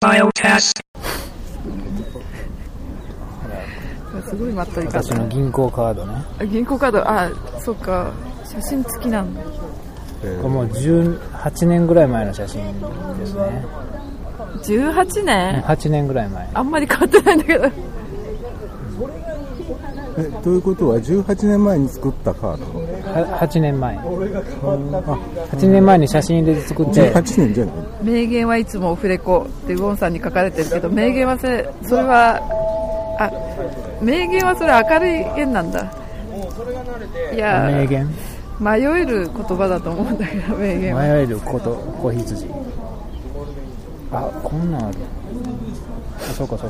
Biotest。 すごいまったり方。 私の銀行カードね。 銀行カード、そっか、写真付きなんだ。 もう18年ぐらい前の写真ですね。 18年 ?8 年ぐらい前。 あんまり変わってないんだけど。 ということは18年前に作ったカード ？8年前。8年前に写真入れて作って。 18年じゃない。 名言はいつもオフレコってウォンさんに書かれてるけど、名言はそれは名言はそれ明るい言なんだ。いや、 名言迷える言葉だと思うんだけど、名言は迷えること、子羊。こんなんある。そうか。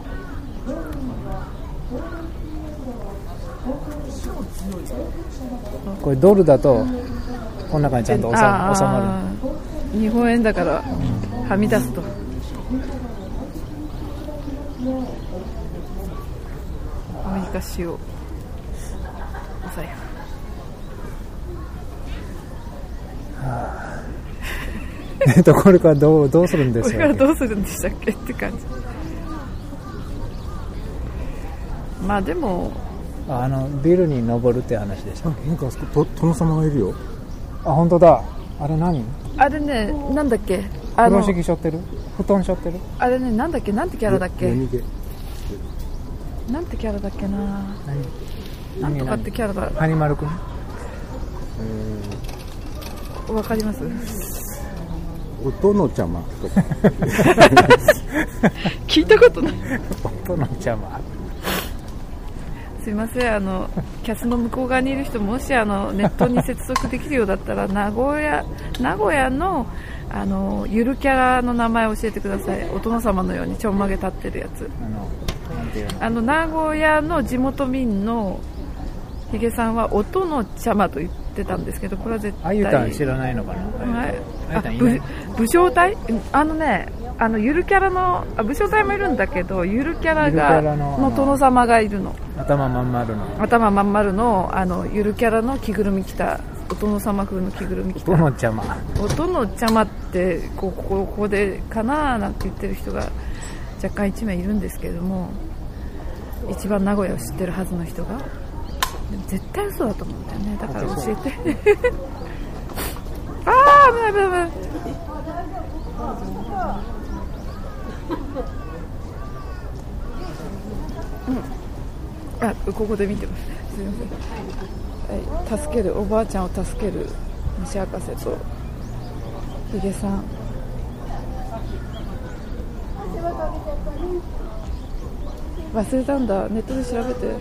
これドルだとこの中にちゃんと収まる。日本円だからはみ出すと。アメリカ塩お財布。これからどうするんですか。 これからどうするんでしたっけって感じ。まあでもビルに登るって話でした。 なんかあそこ殿様がいるよ。 本当だ。あれ何？ あれね、なんだっけ。 風呂敷背負ってる？布団背負ってる？ あれね、なんだっけ、なんてキャラだっけ。 なんてキャラだっけな。なんとかってキャラだ。 ハニマルくん？ わかります？ お殿ちゃまとか聞いたことない。 お殿ちゃますいません、キャスの向こう側にいる人、もしネットに接続できるようだったら名古屋のゆるキャラの名前を教えてください。お殿様のようにちょんまげ立ってるやつ。名古屋の地元民のヒゲさんはお殿ちゃまと言ってたんですけど、これは絶対あゆたん知らないのかな。 武将隊ゆるキャラの武将隊もいるんだけど、ゆるキャラの殿様がいるの。 頭まん丸のゆるキャラの着ぐるみ着た、お殿様風の着ぐるみ着たお殿ちゃまってここでかななんて言ってる人が若干1名いるんですけれども、一番名古屋を知ってるはずの人が絶対嘘だと思うんだよね。だから教えて。危ない。ここで見てます。すいません。助けるおばあちゃんを助ける西博士とヒゲさん。忘れたんだ。ネットで調べて。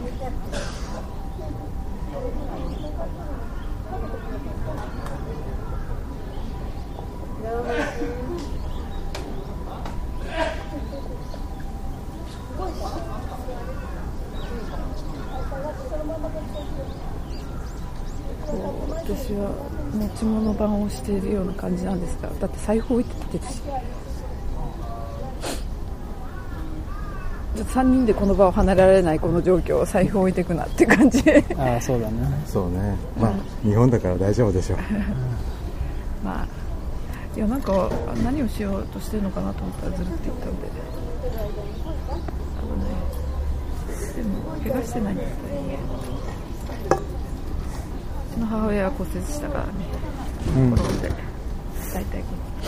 私は持ち物番をしているような感じなんですが、だって財布置いててし、3人でこの場を離れられないこの状況を財布置いていくなって感じ。 そうだね。 そうね。日本だから大丈夫でしょう。 いや、なんか何をしようとしてるのかなと思ったらずるって言ったんで、でも怪我してないんだったらいいね。うちの母親は骨折したからね、転んで大体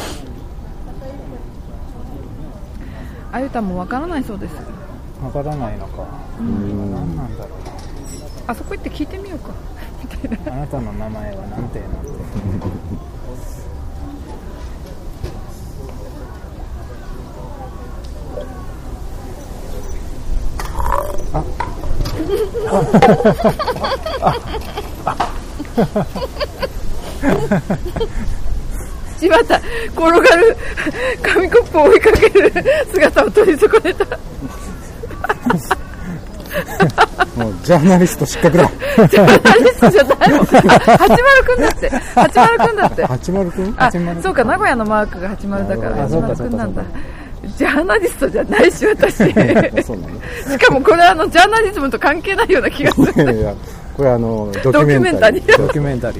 あゆたんもわからないそうです。 わからないのか。何なんだろう。 あそこ行って聞いてみようか。 あなたの名前はなんていうの。 しまった、転がる紙コップを追いかける姿を撮り損ねた。 もうジャーナリスト失格だ。 ジャーナリストじゃないの。八丸くんだって。 八丸くん。 そうか、名古屋のマークが八丸だから八丸くんなんだ。ジャーナリストじゃないし、私。しかもこれジャーナリズムと関係ないような気がする。 いや、これドキュメンタリー。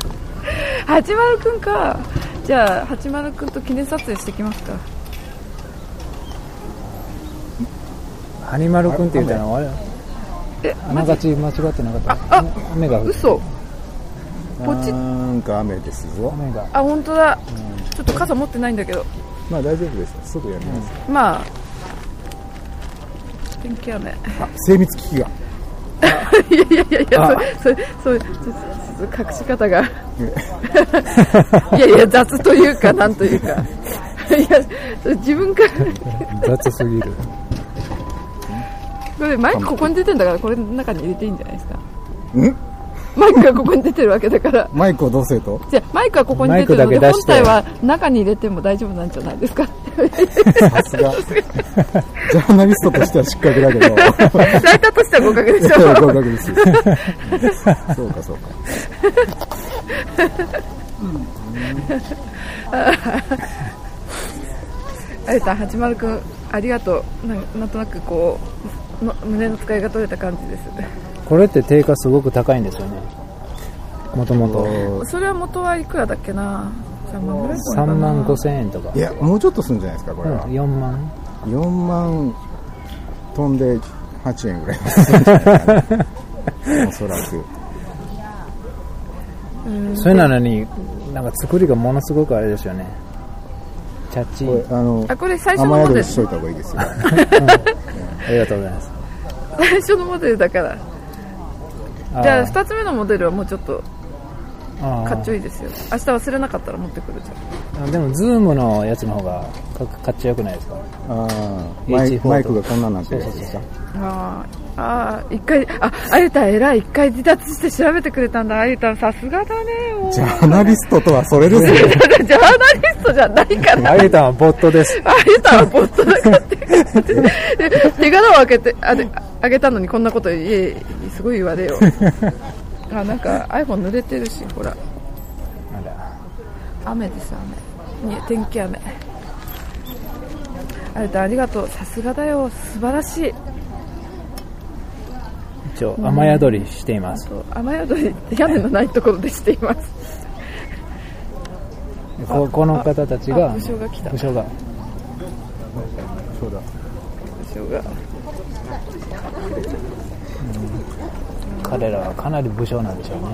八丸くんか。じゃあ八丸くんと記念撮影してきますか。 ハニマル君って言ったのはあれあながち間違ってなかった。雨が降って。 嘘。ポチなんか雨ですぞ。 雨が。 あ、本当だ。ちょっと傘持ってないんだけど。 まあ大丈夫です。すぐやります。 まあ天気雨。 精密機器が。 いやいやいやいや、そう隠し方が。いやいや雑というかなんというか。いや自分から雑すぎる。 これマイクここに出てんだからこれの中に入れていいんじゃないですか。マイクがここに出てるわけだから。 マイクをどうせと。 じゃマイクはここに出てるので本体は中に入れても大丈夫なんじゃないですか。さすが。ジャーナリストとしては失格だけど。 ライターとしては合格でしょ。 合格です。そうかそうか。 あれだ、八丸くんありがとう。なんとなくこう胸の使いが取れた感じです。 これって定価すごく高いんですよね。もともと。 それは元はいくらだっけな。3万ぐらい 3万5千円とか。 いやもうちょっとするんじゃないですかこれは。 4万。 4万飛んで8円ぐらいするんじゃないかな。おそらく。 それなのになんか作りがものすごくあれですよね。チャッチー。これ最初のモデル。 しといた方がいいですよ。 ありがとうございます。 最初のモデルだから。じゃあ2つ目のモデルはもうちょっとかっちょいいですよ。明日忘れなかったら持ってくるじゃん。 でもズームのやつの方がかっちょよくないですか。 マイクがこんなになってるやつですか。 一回あゆたん偉い、一回自立して調べてくれたんだ。あゆたんさすがだね。 ジャーナリストとはそれですよ。 ジャーナリストじゃないから。 あゆたんはボットです。 あゆたんはボットだからって手柄を開けてあげたのにこんなことすごい言われよ。なんか iPhone 濡れてるし、ほら雨です雨。天気雨。あゆたんありがとう。さすがだよ、素晴らしい。 一応雨宿りしています。 雨宿り屋根のないところでしています。 この方たちが武将が来た。 武将が彼らはかなり武将なんでしょう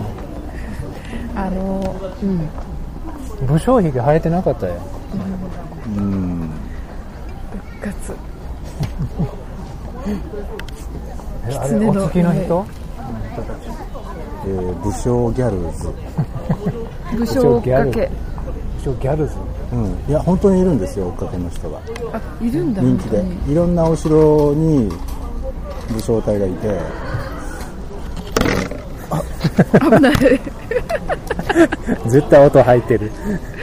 ね。武将髭生えてなかったよ。 復活。 あれお付きの人？ 武将ギャルズ。 武将追っかけ。 武将ギャルズ。 いや本当にいるんですよ、追っかけの人が。 いるんだ。 人気でいろんなお城に武将隊がいて。 危ない。 絶対音入ってる。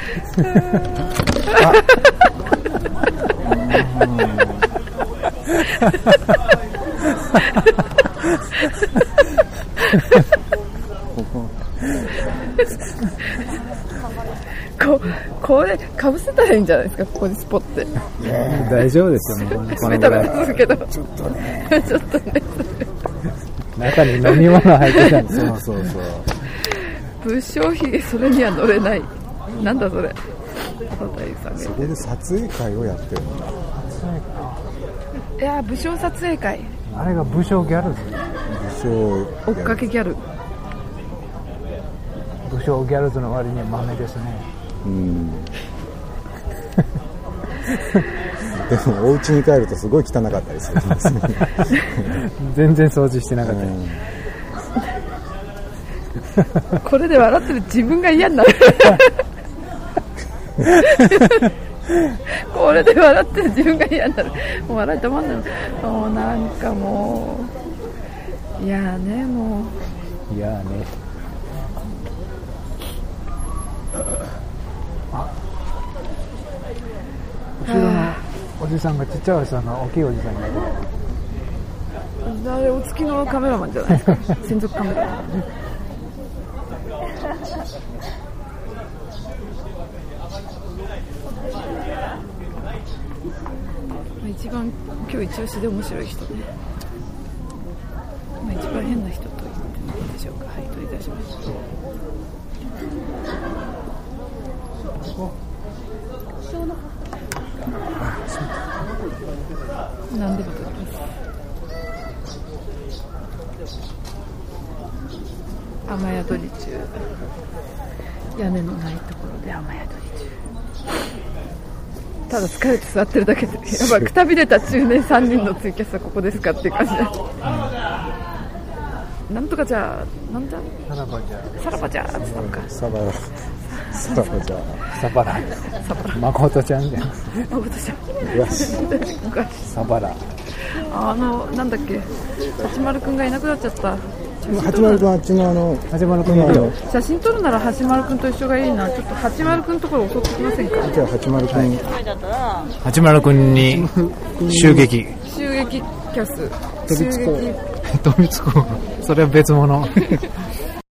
これかぶせたらいいんじゃないですか、ここにスポって。 大丈夫ですよね。 これたらですけど。 ちょっとね。 中に飲み物入ってたんですよ。 そう。 武将髭、それには乗れない。なんだそれ。 そこで撮影会をやってるんだ。 いや、武将撮影会。 あれが武将ギャルズ。 追っかけギャル。 武将ギャルズの割には豆ですね。 でもお家に帰るとすごい汚かったりするんですね。 全然掃除してなかった。 これで笑ってる自分が嫌になる。これで笑ってる自分が嫌になる。もう笑い止まんない。もうなんかもういやね、もういやね。後ろのおじさんがちっちゃいおじさんが大きいおじさんになってる。 あれお付きのカメラマンじゃないですか。専属カメラマン。一番今日一押しで面白い人ね。一番変な人と言ってもいいでしょうか。はい、取り出しました。何でも取ります。 雨宿り中。屋根のないところで雨宿り中。ただ疲れて座ってるだけで、やばい、くたびれた中年3人のツイキャスはここですかっていう感じだ。なんとかじゃあ、なんださらばじゃさらばじゃあ、つったのか。 サバラじゃあサバラ誠ちゃんじゃん。 誠ちゃん。 よしサバラ。 なんだっけ、八丸くんがいなくなっちゃった。 八丸くんあっちの八丸くんいるよ。 写真撮るなら八丸くんと一緒がいいな。ちょっと八丸くんのところ襲ってきませんか。 じゃあ八丸くん、 八丸くんに襲撃キャス飛びつこうそれは別物